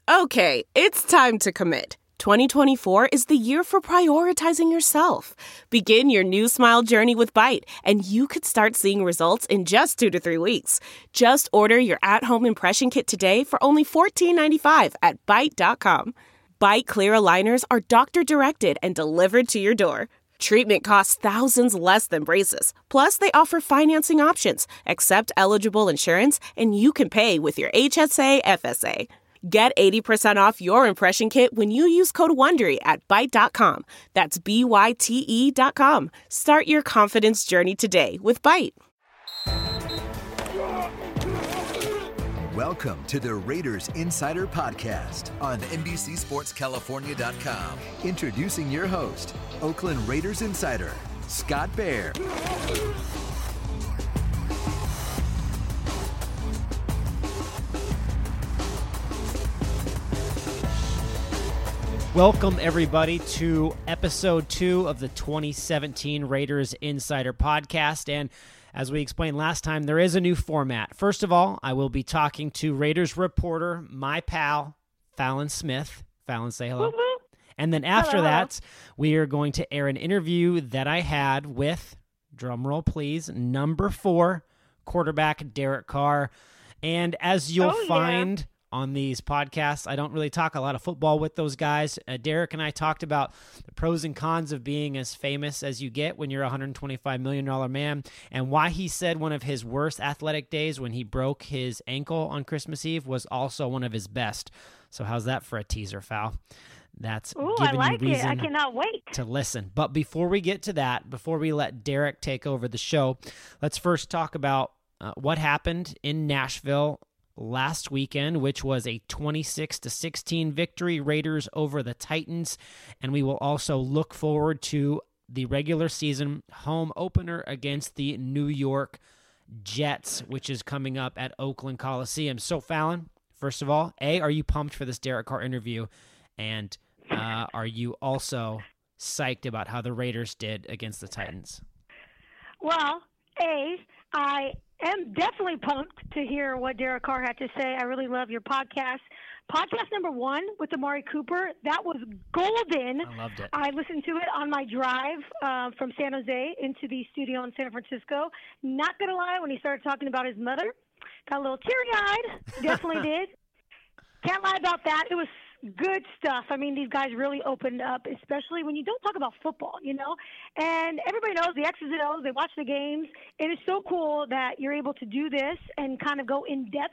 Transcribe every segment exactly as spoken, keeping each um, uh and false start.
Okay, it's time to commit. twenty twenty-four is the year for prioritizing yourself. Begin your new smile journey with Byte, and you could start seeing results in just two to three weeks. Just order your at-home impression kit today for only fourteen ninety-five at byte dot com. Byte Clear aligners are doctor-directed and delivered to your door. Treatment costs thousands less than braces. Plus, they offer financing options, accept eligible insurance, and you can pay with your H S A F S A. Get eighty percent off your impression kit when you use code WONDERY at byte dot com. That's B Y T E dot com. Start your confidence journey today with Byte. Welcome to the Raiders Insider Podcast on N B C Sports California dot com. Introducing your host, Oakland Raiders Insider, Scott Bair. Welcome, everybody, to episode two of the twenty seventeen Raiders Insider Podcast. And as we explained last time, there is a new format. First of all, I will be talking to Raiders reporter, my pal, Fallon Smith. Fallon, say hello. Woo-hoo. And then after hello. that, we are going to air an interview that I had with, drumroll please, number four, quarterback Derek Carr. And as you'll oh, find... Yeah. on these podcasts, I don't really talk a lot of football with those guys. Uh, Derek and I talked about the pros and cons of being as famous as you get when you're a one hundred twenty-five million dollars man, and why he said one of his worst athletic days when he broke his ankle on Christmas Eve was also one of his best. So how's that for a teaser, Fal? That's Ooh, giving I like you reason it. I cannot wait to listen. But before we get to that, before we let Derek take over the show, let's first talk about uh, what happened in Nashville last weekend, which was a twenty-six to sixteen victory, Raiders over the Titans, and we will also look forward to the regular season home opener against the New York Jets, which is coming up at Oakland Coliseum. So, Fallon, first of all, A, are you pumped for this Derek Carr interview? And uh, are you also psyched about how the Raiders did against the Titans? Well, A, I am definitely pumped to hear what Derek Carr had to say. I really love your podcast. Podcast number one with Amari Cooper, that was golden. I loved it. I listened to it on my drive uh, from San Jose into the studio in San Francisco. Not going to lie, when he started talking about his mother, got a little teary-eyed. Definitely did. Can't lie about that. It was good stuff. I mean, these guys really opened up, especially when you don't talk about football, you know? And everybody knows the X's and O's. They watch the games. And it's so cool that you're able to do this and kind of go in depth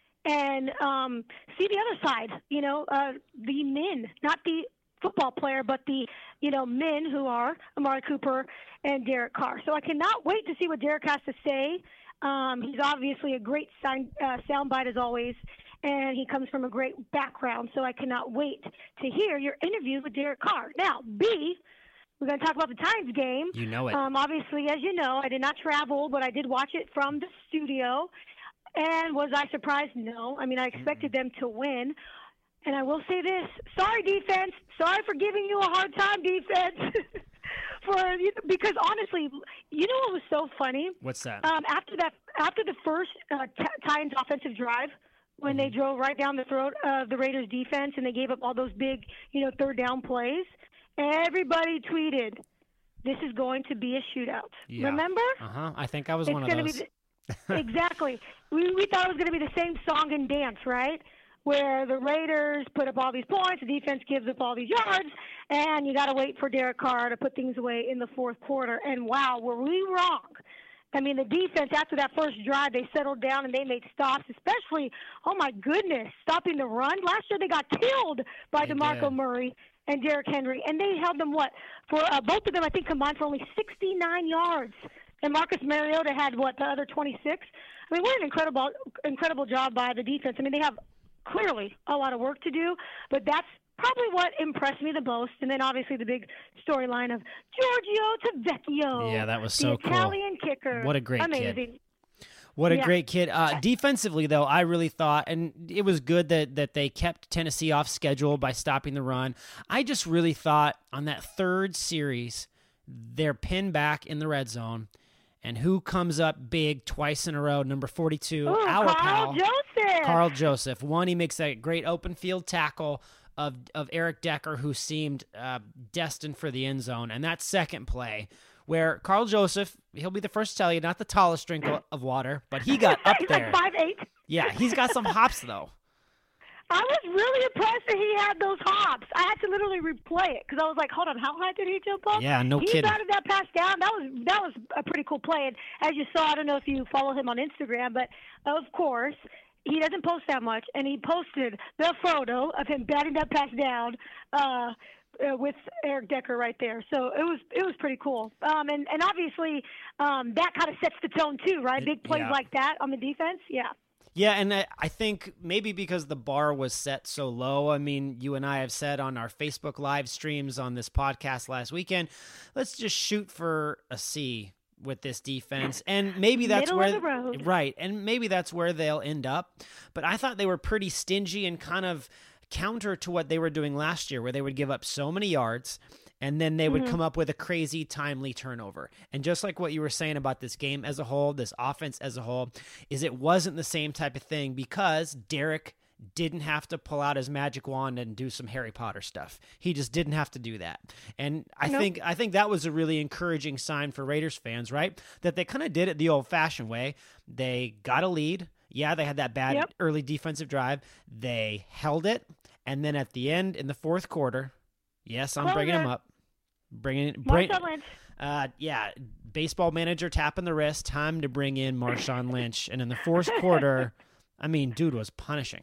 and um, see the other side, you know, uh, the men, not the football player, but the, you know, men who are Amari Cooper and Derek Carr. So I cannot wait to see what Derek has to say. Um, he's obviously a great sound, uh, soundbite as always. And he comes from a great background, so I cannot wait to hear your interview with Derek Carr. Now, B, we're going to talk about the Titans game. You know it. Um, obviously, as you know, I did not travel, but I did watch it from the studio. And was I surprised? No. I mean, I expected them to win. And I will say this. Sorry, defense. Sorry for giving you a hard time, defense. for Because, honestly, you know what was so funny? What's that? Um, after that, after the first uh, t- Titans offensive drive, when they drove right down the throat of the Raiders defense and they gave up all those big, you know, third down plays, everybody tweeted, this is going to be a shootout. Yeah. Remember? Uh-huh. I think I was it's one of gonna those. Be the, exactly. We, we thought it was going to be the same song and dance, right? Where the Raiders put up all these points, the defense gives up all these yards, and you got to wait for Derek Carr to put things away in the fourth quarter. And, wow, were we wrong? I mean, the defense, after that first drive, they settled down and they made stops, especially, oh, my goodness, stopping the run. Last year they got killed by They DeMarco did. Murray and Derrick Henry, and they held them, what, for uh, both of them, I think, combined for only sixty-nine yards. And Marcus Mariota had, what, the other twenty-six? I mean, what an incredible, incredible job by the defense. I mean, they have clearly a lot of work to do, but that's probably what impressed me the most. And then obviously the big storyline of Giorgio Tavecchio. Yeah, that was the so cool. Italian kicker. What a great Amazing. kid. What a Yeah. great kid. Uh, defensively, though, I really thought, and it was good that, that they kept Tennessee off schedule by stopping the run. I just really thought on that third series, they're pinned back in the red zone, And who comes up big twice in a row? Number forty-two, Ooh, our Carl pal, Joseph. Carl Joseph. One, he makes that great open field tackle of of Eric Decker, who seemed uh, destined for the end zone. And that second play, where Carl Joseph, he'll be the first to tell you, not the tallest drink of water, but he got up He's there. like five eight. Yeah, he's got some hops, though. I was really impressed that he had those hops. I had to literally replay it because I was like, "Hold on, how high did he jump up?" Yeah, no he kidding. He batted that pass down. That was that was a pretty cool play. And as you saw, I don't know if you follow him on Instagram, but of course he doesn't post that much, and he posted the photo of him batting that pass down uh, uh, with Eric Decker right there. So it was it was pretty cool. Um, and and obviously um, that kind of sets the tone too, right? Big plays yeah. like that on the defense, yeah. Yeah, and I, I think maybe because the bar was set so low, I mean, you and I have said on our Facebook live streams on this podcast last weekend, let's just shoot for a C with this defense. And maybe that's Middle where of the road. Right, and maybe that's where they'll end up. But I thought they were pretty stingy and kind of counter to what they were doing last year, where they would give up so many yards and then they would Mm-hmm. come up with a crazy timely turnover. And just like what you were saying about this game as a whole, this offense as a whole, is it wasn't the same type of thing because Derek didn't have to pull out his magic wand and do some Harry Potter stuff. He just didn't have to do that. And I Nope. think I think that was a really encouraging sign for Raiders fans, right? That they kind of did it the old-fashioned way. They got a lead. Yeah, they had that bad Yep. early defensive drive. They held it. And then at the end, in the fourth quarter, yes, I'm bringing him Closer. up. Bringing bring, Marshawn Lynch. uh, yeah, baseball manager tapping the wrist. Time to bring in Marshawn Lynch. And in the fourth quarter, I mean, dude was punishing.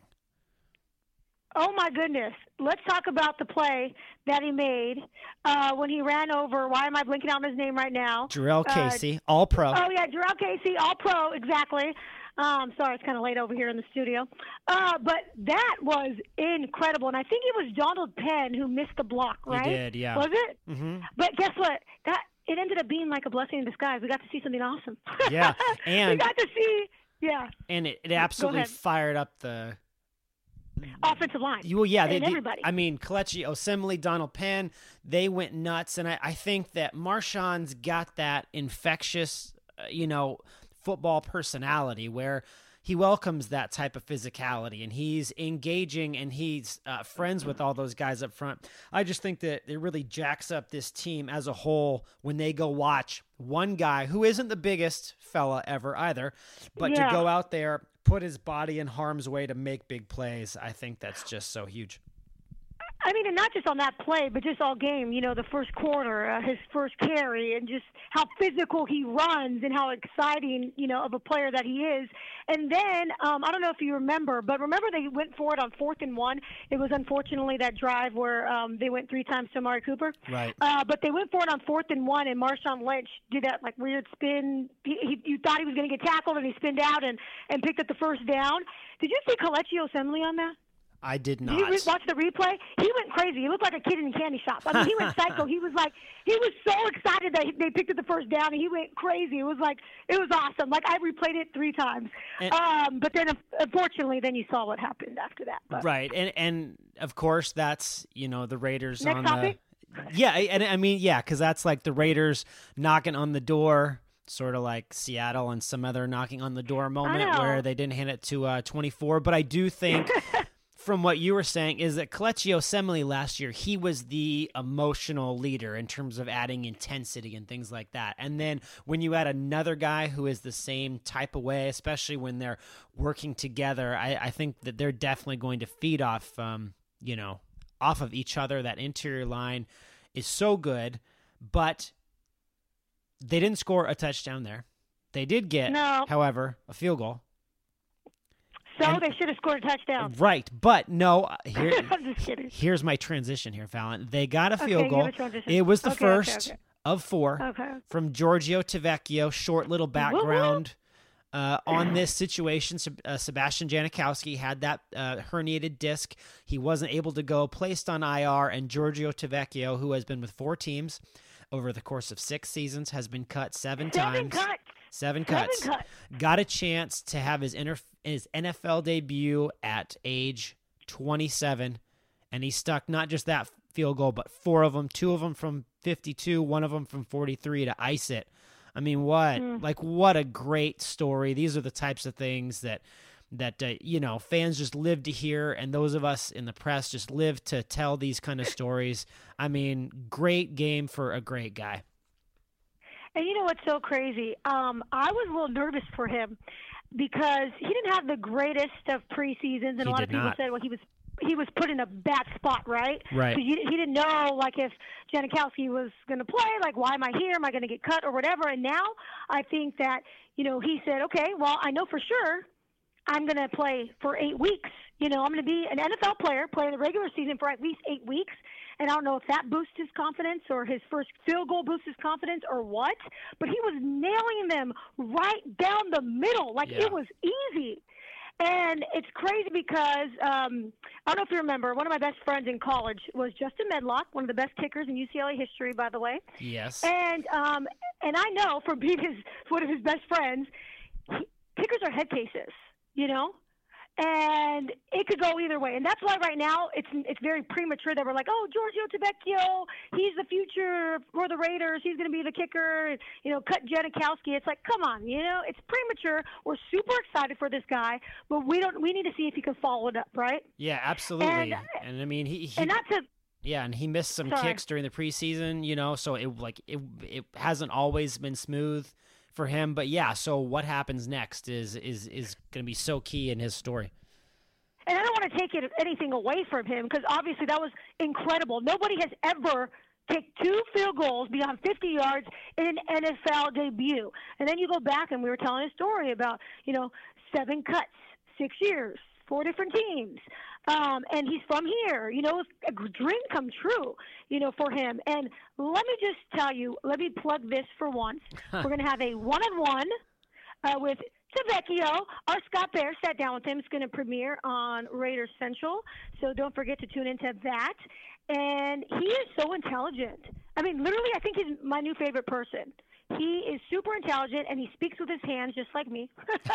Oh, my goodness. Let's talk about the play that he made uh, when he ran over. Why am I blinking out on his name right now? Jarrell Uh, Casey, all pro. Oh, yeah, Jarrell Casey, all pro, exactly. Um, sorry, it's kind of late over here in the studio. Uh, but that was incredible. And I think it was Donald Penn who missed the block, He right? did, yeah. Was it? hmm But guess what? That It ended up being like a blessing in disguise. We got to see something awesome. Yeah, we and- got to see, yeah, And it, it absolutely ahead. fired up the offensive line. Well, yeah, they, and they- everybody. I mean, Kelechi Osemele, Donald Penn, they went nuts, and I, I think that Marshawn's got that infectious, uh, you know, football personality where he welcomes that type of physicality, and he's engaging, and he's uh, friends with all those guys up front. I just think that it really jacks up this team as a whole when they go watch one guy who isn't the biggest fella ever either, but Yeah. to go out there, put his body in harm's way to make big plays. I think that's just so huge. I mean, and not just on that play, but just all game. You know, the first quarter, uh, his first carry, and just how physical he runs and how exciting, you know, of a player that he is. And then, um, I don't know if you remember, but remember they went for it on fourth and one. It was unfortunately that drive where um, they went three times to Amari Cooper. Right. Uh, but they went for it on fourth and one, and Marshawn Lynch did that like weird spin. He, he, you thought he was going to get tackled, and he spinned out and, and picked up the first down. Did you see Kelechi Osemele on that? I did Did not. you re- watch the replay? He went crazy. He looked like a kid in a candy shop. I mean, he went psycho. He was like, he was so excited that he, they picked up the first down, and he went crazy. It was like, it was awesome. Like, I replayed it three times. And- um, but then, unfortunately, then you saw what happened after that. But. Right, and and of course that's, you know, the Raiders Next on topic? the yeah, and I mean yeah, because that's like the Raiders knocking on the door, sort of like Seattle and some other knocking on the door moment know. where they didn't hand it to uh, twenty-four. But I do think. From what you were saying is that Kelechi Osemele last year, he was the emotional leader in terms of adding intensity and things like that. And then when you add another guy who is the same type of way, especially when they're working together, I, I think that they're definitely going to feed off, um, you know, off of each other. That interior line is so good, but they didn't score a touchdown there. They did get, No. however, a field goal. So And- they should have scored a touchdown. Right, but no, uh, here, I'm just kidding. here's my transition here, Fallon. They got a field Okay, goal. give a transition. It was the Okay, okay, first okay. of four Okay. from Giorgio Tavecchio. Short little background uh, on this situation. Seb- Uh, Sebastian Janikowski had that uh, herniated disc. He wasn't able to go, placed on I R, and Giorgio Tavecchio, who has been with four teams over the course of six seasons, has been cut seven, Seven times. cuts. Seven Seven cuts. cuts. Got a chance to have his, inter- his N F L debut at age twenty-seven, and he stuck not just that field goal, but four of them, two of them from fifty-two, one of them from forty-three to ice it I mean, what, Mm. like, what a great story. These are the types of things that, that, uh, you know, fans just live to hear. And those of us in the press just live to tell these kind of stories. I mean, great game for a great guy. And you know what's so crazy? Um, I was a little nervous for him because he didn't have the greatest of preseasons, and He a lot did of people not. said, well, he was he was put in a bad spot, right? Right. So he, he didn't know, like, if Janikowski was going to play, like, why am I here? Am I going to get cut or whatever? And now I think that, you know, he said, okay, well, I know for sure I'm going to play for eight weeks. You know, I'm going to be an N F L player, play in the regular season for at least eight weeks. And I don't know if that boosts his confidence or his first field goal boosts his confidence or what, but he was nailing them right down the middle. Like, Yeah. it was easy. And it's crazy because, um, I don't know if you remember, one of my best friends in college was Justin Medlock, one of the best kickers in U C L A history, by the way. Yes. And um, and I know from being his one of his best friends, he, kickers are head cases, you know? And it could go either way. And that's why right now it's it's very premature that we're like, oh, Giorgio Tavecchio, he's the future for the Raiders. He's going to be the kicker. You know, cut Janikowski. It's like, come on, you know, it's premature. We're super excited for this guy, but we don't. We need to see if he can follow it up, right? Yeah, absolutely. And, And, I mean, he, he and not to yeah, and he missed some Sorry. kicks during the preseason, you know, so it like it it hasn't always been smooth for him. But yeah, so what happens next is is is going to be so key in his story. And I don't want to take it, anything away from him because obviously that was incredible. Nobody has ever kicked two field goals beyond fifty yards in an N F L debut. And then you go back and we were telling a story about, you know, seven cuts, six years, four different teams. Um, and he's from here. You know, it's a dream come true, you know, for him. And let me just tell you, let me plug this for once. We're going to have a one-on-one uh, with Tavecchio. Our Scott Bear sat down with him. It's going to premiere on Raiders Central, so don't forget to tune into that. And he is so intelligent. I mean, literally, I think he's my new favorite person. He is super intelligent, and he speaks with his hands just like me.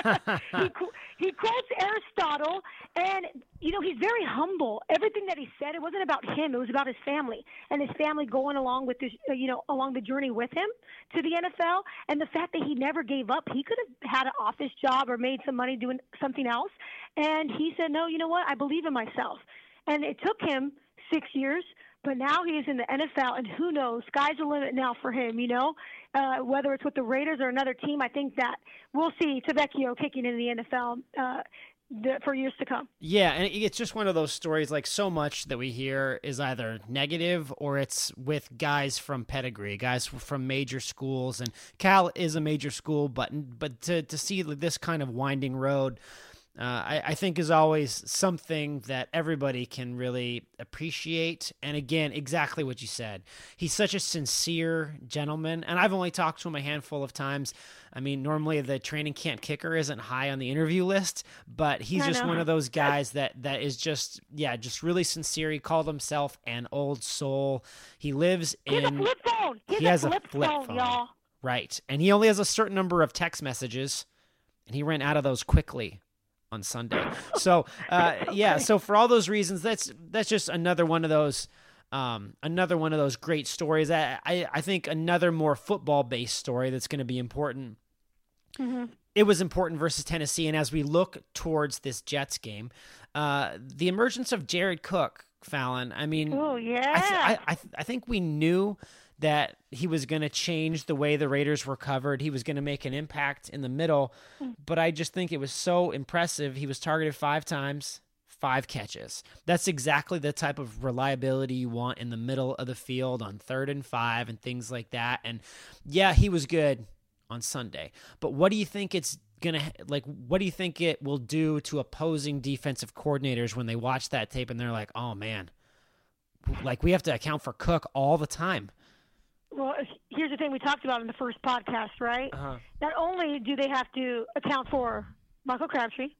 he, he quotes Aristotle, and, you know, he's very humble. Everything that he said, it wasn't about him. It was about his family, and his family going along with this, you know, along the journey with him to the N F L. And the fact that he never gave up, he could have had an office job or made some money doing something else. And he said, no, you know what? I believe in myself. And it took him six years, but now he is in the N F L, and who knows? Sky's the limit now for him, you know, uh, whether it's with the Raiders or another team. I think that we'll see Tavecchio kicking in the N F L uh, the, for years to come. Yeah, and it's just one of those stories, like so much that we hear is either negative or it's with guys from pedigree, guys from major schools. And Cal is a major school, but but to, to see this kind of winding road, Uh, I, I think is always something that everybody can really appreciate. And again, exactly what you said. He's such a sincere gentleman, and I've only talked to him a handful of times. I mean, normally the training camp kicker isn't high on the interview list, but he's I just know. one of those guys that, that is just, yeah, just really sincere. He called himself an old soul. He lives He has a in... flip phone. He has, he has a a flip, flip phone, phone. y'all. Right, and he only has a certain number of text messages, and he ran out of those quickly on Sunday. So, uh, yeah, so for all those reasons, that's that's just another one of those um, another one of those great stories. I, I, I think another more football-based story that's going to be important. Mm-hmm. It was important versus Tennessee, and as we look towards this Jets game, uh, the emergence of Jared Cook, Fallon, I mean, Oh, yeah. I, th- I, I, th- I think we knew that he was going to change the way the Raiders were covered. He was going to make an impact in the middle, but I just think it was so impressive. He was targeted five times, five catches. That's exactly the type of reliability you want in the middle of the field on third and five and things like that. And yeah, he was good on Sunday, but what do you think it's going to, like, what do you think it will do to opposing defensive coordinators when they watch that tape and they're like, oh man, like we have to account for Cook all the time? Well, here's the thing we talked about in the first podcast, right? Uh-huh. Not only do they have to account for Michael Crabtree,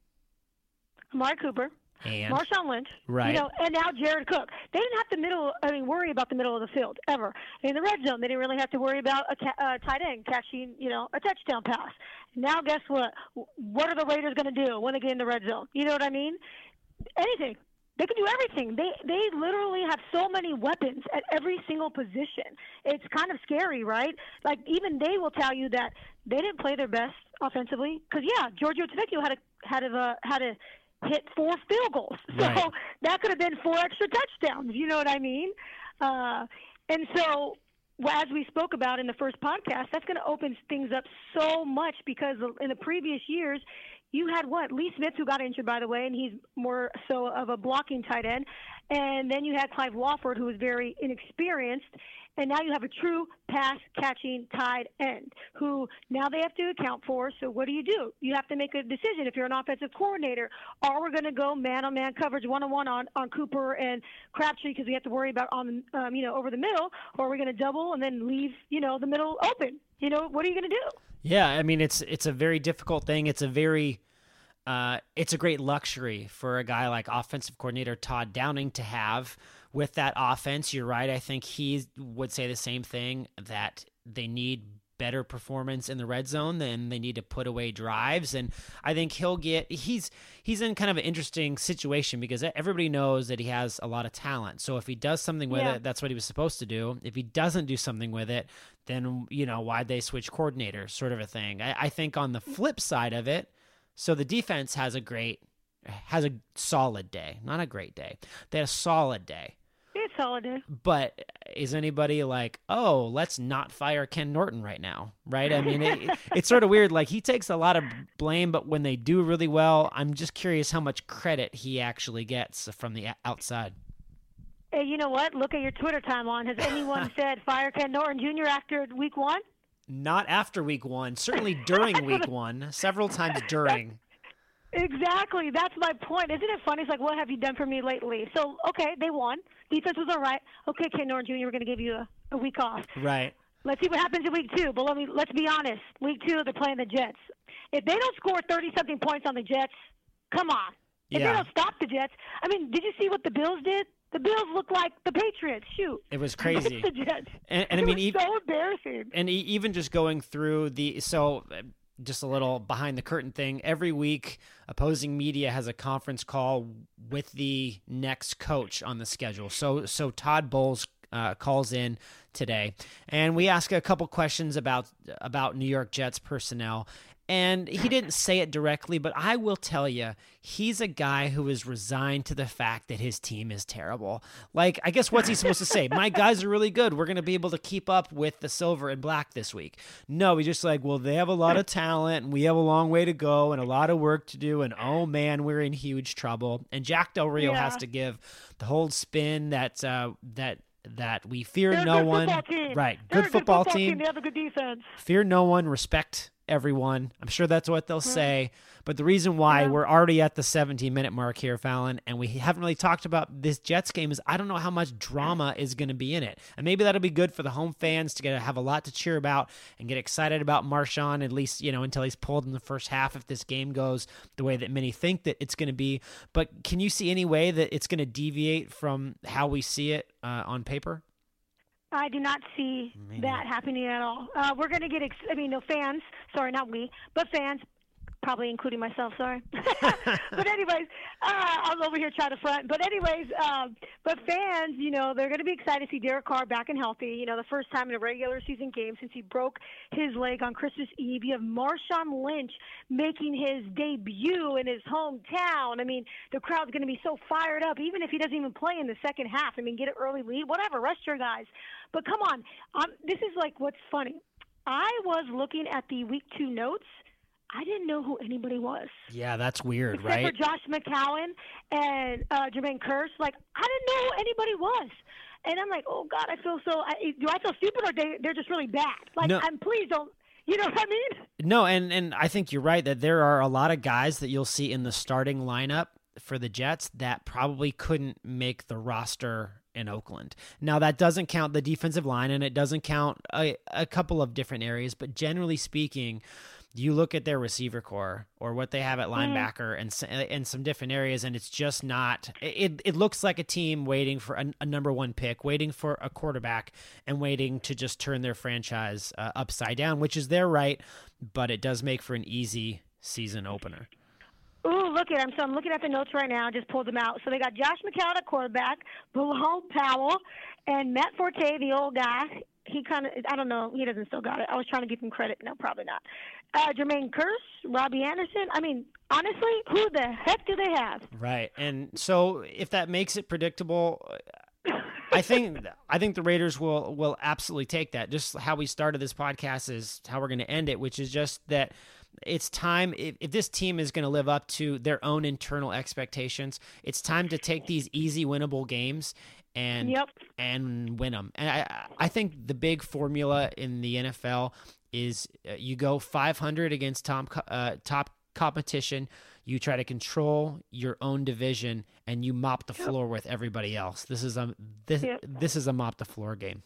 Amari Cooper, And Marshawn Lynch, Right. you know, and now Jared Cook. They didn't have to middle, I mean, worry about the middle of the field ever. In the red zone, they didn't really have to worry about a ca- uh, tight end catching, you know, a touchdown pass. Now, guess what? What are the Raiders going to do when they get in the red zone? You know what I mean? Anything. They can do everything. They they literally have so many weapons at every single position. It's kind of scary, right? Like, even they will tell you that they didn't play their best offensively. Because, yeah, Giorgio Tavecchio had a, had a, had to hit four field goals. So right. that could have been four extra touchdowns. You know what I mean? Uh, and so, as we spoke about in the first podcast, that's going to open things up so much, because in the previous years, you had what? Lee Smith, who got injured, by the way, and he's more so of a blocking tight end. And then you had Clive Wofford, who was very inexperienced. And now you have a true pass-catching tight end, who now they have to account for. So what do you do? You have to make a decision if you're an offensive coordinator. Are we going to go man-on-man coverage one-on-one on, on Cooper and Crabtree, because we have to worry about on um, you know over the middle, or are we going to double and then leave you know the middle open? You know, what are you going to do? Yeah, I mean, it's it's a very difficult thing. It's a very uh, it's a great luxury for a guy like offensive coordinator Todd Downing to have with that offense. You're right. I think he would say the same thing, that they need better performance in the red zone, then they need to put away drives. And I think he'll get, he's, he's in kind of an interesting situation, because everybody knows that he has a lot of talent. So if he does something with yeah. it, that's what he was supposed to do. If he doesn't do something with it, then, you know, why'd they switch coordinators, sort of a thing. I, I think on the flip side of it, so the defense has a great, has a solid day, not a great day. They had a solid day. It's solid day. But is anybody like, oh, let's not fire Ken Norton right now, right? I mean, it, it's sort of weird. Like, he takes a lot of blame, but when they do really well, I'm just curious how much credit he actually gets from the outside. Hey, you know what? Look at your Twitter timeline. Has anyone said fire Ken Norton Junior after week one? Not after week one. Certainly during week one. Several times during. Exactly. That's my point. Isn't it funny? It's like, what have you done for me lately? So, okay, they won. Defense was all right. Okay, Ken Norton Junior, we're going to give you a, a week off. Right. Let's see what happens in week two. But let me, let's be honest. Week two, they're playing the Jets. If they don't score thirty-something points on the Jets, come on. If yeah. they don't stop the Jets. I mean, did you see what the Bills did? The Bills look like the Patriots. Shoot. It was crazy. the Jets. And, and I it mean, was even, so embarrassing. And even just going through the, so just a little behind the curtain thing. Every week, opposing media has a conference call with the next coach on the schedule. So, so Todd Bowles uh, calls in today, and we ask a couple questions about about New York Jets personnel. And he didn't say it directly, but I will tell you, he's a guy who is resigned to the fact that his team is terrible. Like, I guess what's he supposed to say? My guys are really good. We're going to be able to keep up with the silver and black this week. No, he's just like, well, they have a lot of talent, and we have a long way to go and a lot of work to do, and oh, man, we're in huge trouble. And Jack Del Rio yeah. has to give the whole spin that uh, that that we fear They're no a good one. football team. Right, They're good a football, good football team. team. They have a good defense. Fear no one, respect everyone. I'm sure that's what they'll say. But the reason why Yeah. we're already at the seventeen-minute mark here, Fallon, and we haven't really talked about this Jets game is I don't know how much drama is going to be in it. And maybe that'll be good for the home fans to get to have a lot to cheer about and get excited about Marshawn, at least, you know, until he's pulled in the first half if this game goes the way that many think that it's going to be. But can you see any way that it's going to deviate from how we see it uh, on paper? I do not see Maybe. that happening at all. Uh, we're going to get, ex- I mean, no fans, sorry, not we, but fans, probably including myself, sorry. But anyways, uh, I'm over here trying to front. But anyways, um, but fans, you know, they're going to be excited to see Derek Carr back and healthy. You know, the first time in a regular season game since he broke his leg on Christmas Eve. You have Marshawn Lynch making his debut in his hometown. I mean, the crowd's going to be so fired up, even if he doesn't even play in the second half. I mean, get an early lead, whatever, rest your guys. But come on, um, this is like what's funny. I was looking at the week two notes. I didn't know who anybody was. Yeah, that's weird, Except right? for Josh McCown and uh, Jermaine Kearse. Like, I didn't know who anybody was. And I'm like, oh, God, I feel so I, – do I feel stupid or they, they're just really bad? Like, No. I'm please don't – you know what I mean? No, and, and I think you're right that there are a lot of guys that you'll see in the starting lineup for the Jets that probably couldn't make the roster in Oakland. Now, that doesn't count the defensive line, and it doesn't count a, a couple of different areas, but generally speaking – you look at their receiver core or what they have at linebacker and and some different areas, and it's just not. It it looks like a team waiting for a, a number one pick, waiting for a quarterback, and waiting to just turn their franchise uh, upside down, which is their right, but it does make for an easy season opener. Ooh, look at them. So I'm looking at the notes right now. I just pulled them out. So they got Josh McCown at quarterback, Bilal Powell, and Matt Forte, the old guy. He kind of, I don't know, he doesn't still got it. I was trying to give him credit. No, probably not. Uh, Jermaine Kearse, Robbie Anderson. I mean, honestly, who the heck do they have? Right. And so if that makes it predictable, I think I think the Raiders will will absolutely take that. Just how we started this podcast is how we're going to end it, which is just that it's time, if, if this team is going to live up to their own internal expectations, it's time to take these easy winnable games and yep. and win them. And I I think the big formula in the N F L is uh, you go five hundred against top uh, top competition, you try to control your own division, and you mop the yep. floor with everybody else. This is a this yep. this is a mop the floor game.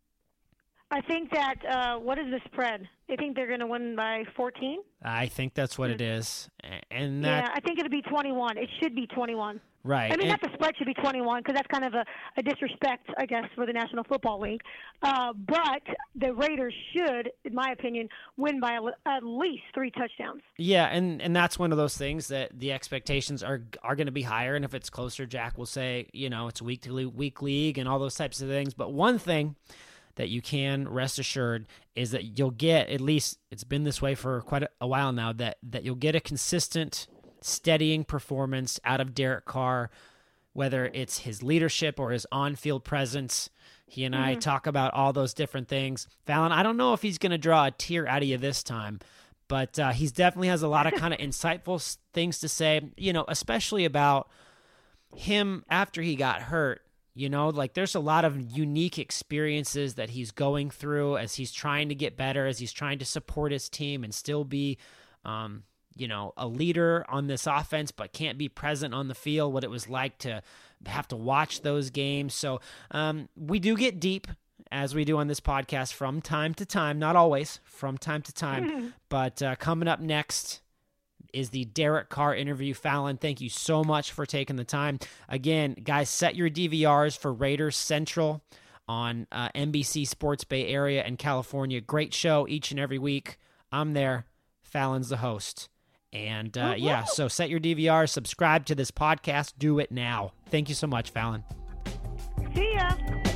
I think that uh, what is the spread? I think they're going to win by fourteen. I think that's what it is, and that, yeah, I think it'll be twenty-one. It should be twenty-one. Right. I mean, and, not the spread should be twenty-one because that's kind of a, a disrespect, I guess, for the National Football League. Uh, but the Raiders should, in my opinion, win by a, at least three touchdowns. Yeah, and, and that's one of those things that the expectations are are going to be higher, and if it's closer, Jack will say, you know, it's a week to week league and all those types of things. But one thing that you can rest assured is that you'll get, at least it's been this way for quite a, a while now, that that you'll get a consistent, steadying performance out of Derek Carr, whether it's his leadership or his on-field presence. He and I mm-hmm. talk about all those different things. Fallon, I don't know if he's going to draw a tear out of you this time, but uh, he's definitely has a lot of kind of insightful things to say, you know, especially about him after he got hurt. You know, like there's a lot of unique experiences that he's going through as he's trying to get better, as he's trying to support his team and still be, um, you know, a leader on this offense, but can't be present on the field, what it was like to have to watch those games. So um, we do get deep, as we do on this podcast from time to time, not always, from time to time. But uh, coming up next is the Derek Carr interview. Fallon, thank you so much for taking the time. Again, guys, set your D V Rs for Raiders Central on uh, N B C Sports Bay Area and California. Great show each and every week. I'm there. Fallon's the host. And uh, yeah, so set your D V Rs, subscribe to this podcast. Do it now. Thank you so much, Fallon. See ya.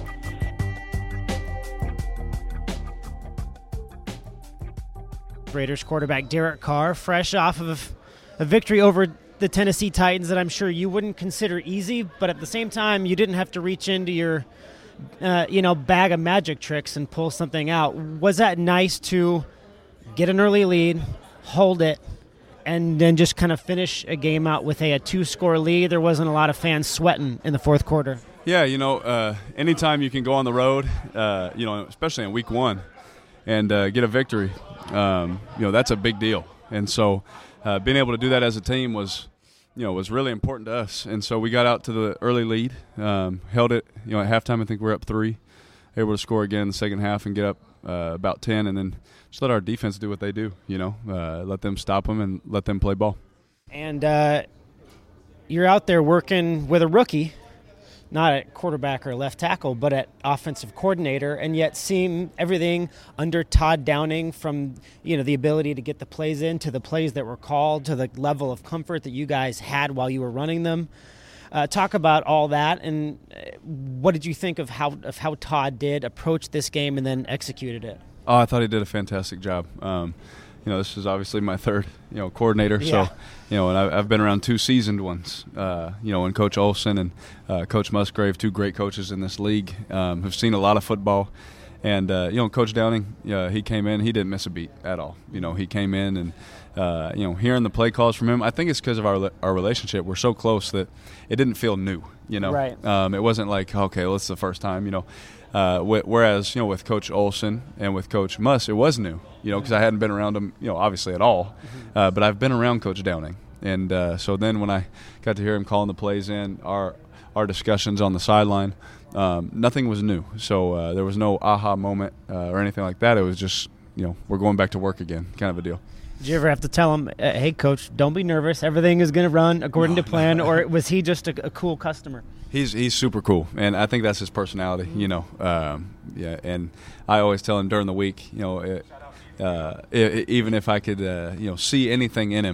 Raiders quarterback Derek Carr, fresh off of a victory over the Tennessee Titans that I'm sure you wouldn't consider easy, but at the same time, you didn't have to reach into your, uh, you know, bag of magic tricks and pull something out. Was that nice to get an early lead, hold it, and then just kind of finish a game out with a, a two-score lead? There wasn't a lot of fans sweating in the fourth quarter. Yeah, you know, uh, anytime you can go on the road, uh, you know, especially in week one, and uh, get a victory, um, you know, that's a big deal. And so uh, being able to do that as a team was, you know, was really important to us. And so we got out to the early lead, um, held it, you know, at halftime I think we we're up three, able to score again in the second half and get up uh, about ten, and then just let our defense do what they do, you know, uh, let them stop them and let them play ball. And uh, you're out there working with a rookie, not at quarterback or left tackle, but at offensive coordinator, and yet seeing everything under Todd Downing, from, you know, the ability to get the plays in to the plays that were called to the level of comfort that you guys had while you were running them. Uh, talk about all that, and what did you think of how of how Todd did approach this game and then executed it? Oh, I thought he did a fantastic job. Um, you know, this is obviously my third, you know, coordinator. Yeah. So, you know, and I, I've been around two seasoned ones. Uh, you know, and Coach Olsen and uh, Coach Musgrave, two great coaches in this league, um, have seen a lot of football. And uh, you know, Coach Downing, uh, he came in, he didn't miss a beat at all. You know, he came in and uh, you know, hearing the play calls from him, I think it's because of our our relationship. We're so close that it didn't feel new. You know, right? Um, it wasn't like, okay, well, it's the first time. You know. Uh, whereas, you know, with Coach Olsen and with Coach Muss, it was new, you know, because I hadn't been around him, you know, obviously at all. Uh, but I've been around Coach Downing. And uh, so then when I got to hear him calling the plays in, our our discussions on the sideline, um, nothing was new. So uh, there was no aha moment uh, or anything like that. It was just, you know, we're going back to work again kind of a deal. Did you ever have to tell him, hey, Coach, don't be nervous, everything is going to run according no, to plan, no. or was he just a, a cool customer? He's he's super cool, and I think that's his personality, you know. Um, yeah, and I always tell him during the week, you know, it, uh, it, even if I could, uh, you know, see anything in him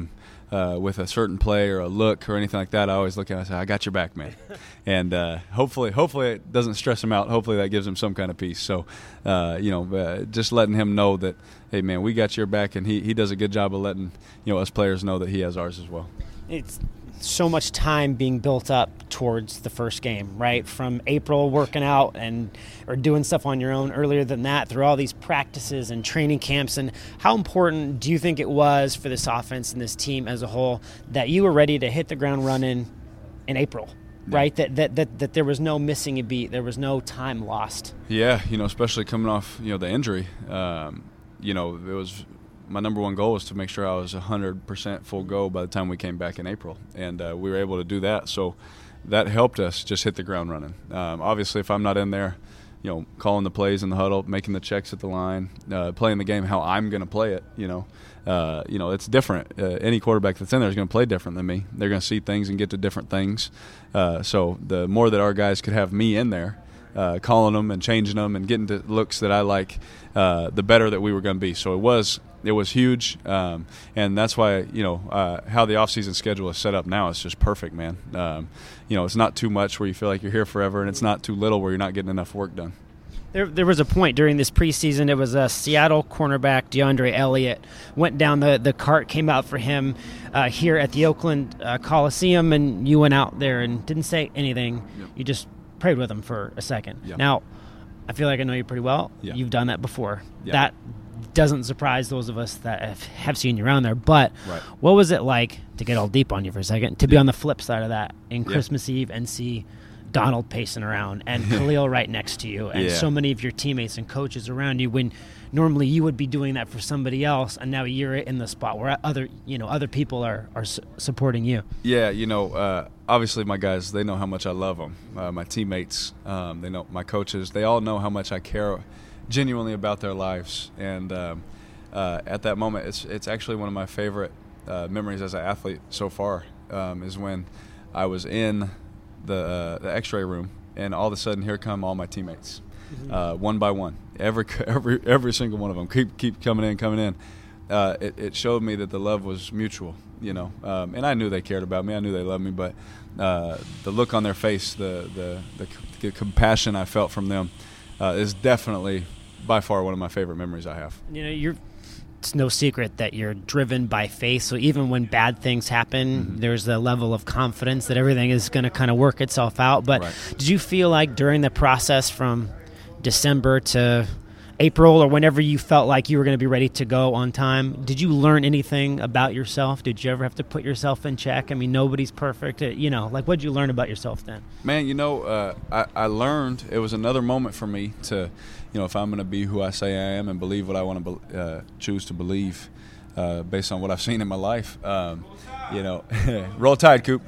uh, with a certain play or a look or anything like that, I always look at it and say, I got your back, man. and uh, hopefully hopefully it doesn't stress him out. Hopefully that gives him some kind of peace. So, uh, you know, uh, just letting him know that, hey, man, we got your back, and he, he does a good job of letting, you know, us players know that he has ours as well. It's so much time being built up towards the first game, right? From April working out and or doing stuff on your own earlier than that, through all these practices and training camps. And how important do you think it was for this offense and this team as a whole that you were ready to hit the ground running in April, yeah. right? That, that that that there was no missing a beat, there was no time lost. Yeah, you know, especially coming off, you know, the injury. Um, you know, it was – my number one goal was to make sure I was one hundred percent full go by the time we came back in April, and uh, we were able to do that. So that helped us just hit the ground running. Um, obviously, if I'm not in there, you know, calling the plays in the huddle, making the checks at the line, uh, playing the game how I'm going to play it, you know, uh, you know, it's different. Uh, any quarterback that's in there is going to play different than me. They're going to see things and get to different things. Uh, so the more that our guys could have me in there, uh, calling them and changing them and getting to looks that I like, uh, the better that we were going to be. So it was it was huge, um, and that's why, you know, uh, how the offseason schedule is set up now is just perfect, man. Um, you know, it's not too much where you feel like you're here forever, and it's not too little where you're not getting enough work done. There, there was a point during this preseason. It was a Seattle cornerback, DeAndre Elliott, went down the, the cart, came out for him uh, here at the Oakland uh, Coliseum, and you went out there and didn't say anything. Yep. You just prayed with him for a second. Yep. Now, I feel like I know you pretty well. Yep. You've done that before. Yep. That doesn't surprise those of us that have, have seen you around there. But right. What was it like, to get all deep on you for a second, to be yeah. on the flip side of that in yeah. Christmas Eve and see Donald pacing around and Khalil right next to you and yeah. so many of your teammates and coaches around you, when normally you would be doing that for somebody else, and now you're in the spot where other, you know, other people are, are su- supporting you? Yeah, you know, uh, obviously my guys, they know how much I love them. Uh, my teammates, um, they know, my coaches, they all know how much I care genuinely about their lives. And um, uh, at that moment, it's it's actually one of my favorite uh, memories as an athlete so far, um, is when I was in the, uh, the x-ray room, and all of a sudden here come all my teammates, mm-hmm. uh, one by one. Every every every single one of them keep keep coming in, coming in. Uh, it, it showed me that the love was mutual, you know, um, and I knew they cared about me. I knew they loved me, but uh, the look on their face, the the, the, the compassion I felt from them uh, is definitely by far one of my favorite memories I have. You know, you're. It's no secret that you're driven by faith. So even when bad things happen, mm-hmm. there's a level of confidence that everything is going to kind of work itself out. But right. did you feel like during the process from December to April, or whenever you felt like you were going to be ready to go on time, did you learn anything about yourself? Did you ever have to put yourself in check? I mean, nobody's perfect. You know, like, what did you learn about yourself then? Man, you know, uh, I, I learned, it was another moment for me to, you know, if I'm going to be who I say I am and believe what I want to be, uh, choose to believe uh, based on what I've seen in my life, um, you know, roll tide, Coop.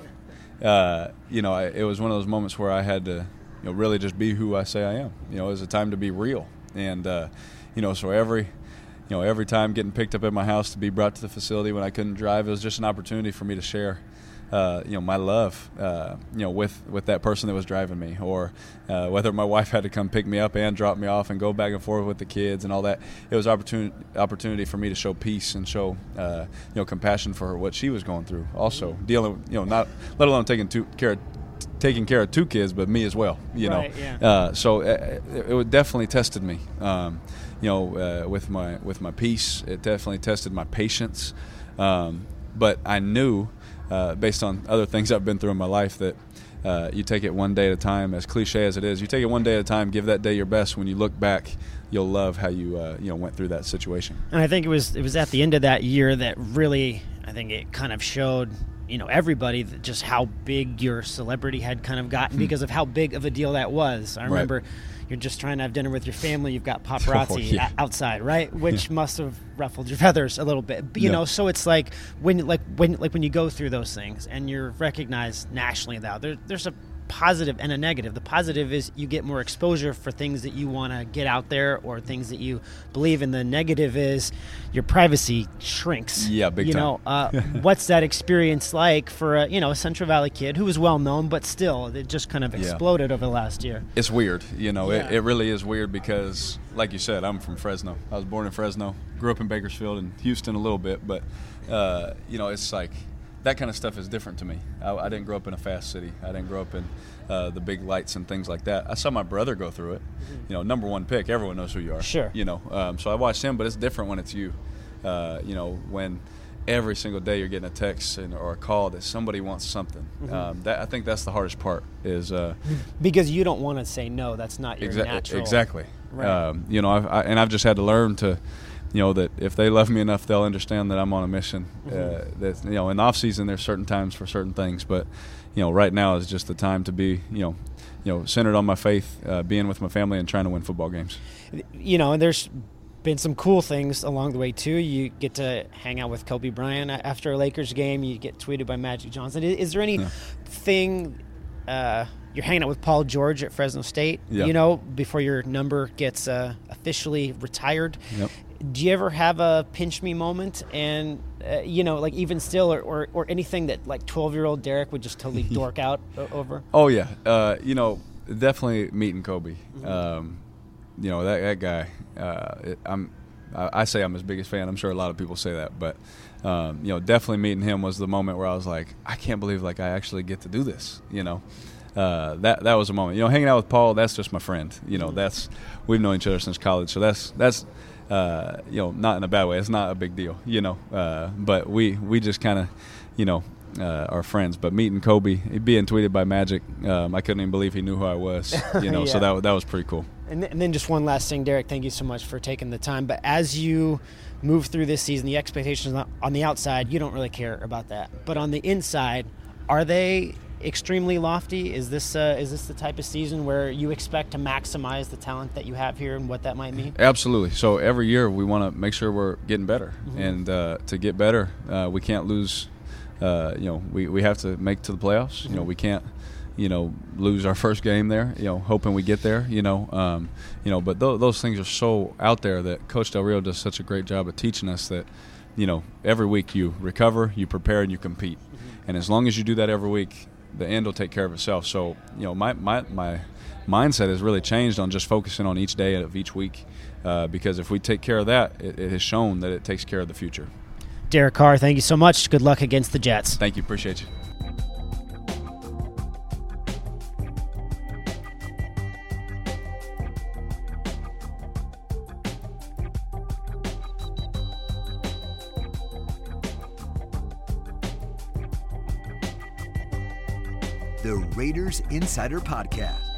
Uh, you know, I, it was one of those moments where I had to, you know, really just be who I say I am. You know, it was a time to be real. And, uh, you know, so every, you know, every time getting picked up at my house to be brought to the facility when I couldn't drive, it was just an opportunity for me to share, uh, you know, my love, uh, you know, with, with that person that was driving me, or uh, whether my wife had to come pick me up and drop me off and go back and forth with the kids and all that. It was opportunity opportunity for me to show peace and show, uh, you know, compassion for her, what she was going through. Also dealing, you know, not let alone taking two, care of taking care of two kids, but me as well, you right, know. Yeah. Uh, so it, it definitely tested me, um, you know, uh, with my with my peace. It definitely tested my patience. Um, but I knew, uh, based on other things I've been through in my life, that uh, you take it one day at a time. As cliche as it is, you take it one day at a time. Give that day your best. When you look back, you'll love how you uh, you know went through that situation. And I think it was it was at the end of that year that really, I think it kind of showed, you know, everybody that just how big your celebrity had kind of gotten hmm. because of how big of a deal that was. I remember right. you're just trying to have dinner with your family. You've got paparazzi oh, yeah. a- outside, right? Which yeah. must have ruffled your feathers a little bit. But, you yeah. know, so it's like when, like when, like when you go through those things and you're recognized nationally now, there, there's a positive and a negative. The positive is you get more exposure for things that you want to get out there or things that you believe in. The negative is your privacy shrinks. Yeah, big you time. know, uh, what's that experience like for a, you know, a Central Valley kid who was well known, but still it just kind of exploded yeah. over the last year? It's weird. You know, yeah. it, it really is weird because, like you said, I'm from Fresno. I was born in Fresno, grew up in Bakersfield and Houston a little bit, but, uh, you know, it's like that kind of stuff is different to me. I, I didn't grow up in a fast city. I didn't grow up in uh, the big lights and things like that. I saw my brother go through it. You know, number one pick, everyone knows who you are. Sure. You know, um, so I watched him, but it's different when it's you. Uh, you know, when every single day you're getting a text and, or a call that somebody wants something. Mm-hmm. Um, that I think that's the hardest part is uh, because you don't want to say no. That's not your exa- natural. Exactly. Right. Um, you know, I've, I, and I've just had to learn to. You know, that if they love me enough, they'll understand that I'm on a mission. Mm-hmm. Uh, that, you know, in the off season, there's certain times for certain things, but, you know, right now is just the time to be, you know, you know, centered on my faith, uh, being with my family and trying to win football games. You know, and there's been some cool things along the way, too. You get to hang out with Kobe Bryant after a Lakers game. You get tweeted by Magic Johnson. Is there anything yeah. uh, you're hanging out with Paul George at Fresno State, yeah. you know, before your number gets uh, officially retired? Yep. Do you ever have a pinch me moment and, uh, you know, like even still or, or, or anything that like twelve-year-old Derek would just totally dork out over? Oh, yeah. Uh, you know, definitely meeting Kobe. Mm-hmm. Um, you know, that, that guy, uh, it, I'm, I, I say I'm his biggest fan. I'm sure a lot of people say that. But, um, you know, definitely meeting him was the moment where I was like, I can't believe, like, I actually get to do this, you know. Uh, that that was a moment. You know, hanging out with Paul, that's just my friend. You know, mm-hmm. that's we've known each other since college. So that's that's – Uh, you know, not in a bad way. It's not a big deal, you know. Uh, but we, we just kind of, you know, uh, are friends. But meeting Kobe, being tweeted by Magic, um, I couldn't even believe he knew who I was, you know. yeah. So that that was pretty cool. And, th- and then just one last thing, Derek. Thank you so much for taking the time. But as you move through this season, the expectations on the outside, you don't really care about that. But on the inside, are they extremely lofty? Is this uh, is this the type of season where you expect to maximize the talent that you have here and what that might mean? Absolutely. So every year we want to make sure we're getting better, mm-hmm. and uh, to get better, uh, we can't lose. Uh, you know, we, we have to make to the playoffs. Mm-hmm. You know, we can't, you know, lose our first game there. You know, hoping we get there. You know, um, you know, but th- those things are so out there that Coach Del Rio does such a great job of teaching us that, you know, every week you recover, you prepare, and you compete, mm-hmm. and as long as you do that every week, the end will take care of itself. So, you know, my, my, my mindset has really changed on just focusing on each day of each week uh, because if we take care of that, it, it has shown that it takes care of the future. Derek Carr, thank you so much. Good luck against the Jets. Thank you. Appreciate you. The Raiders Insider Podcast.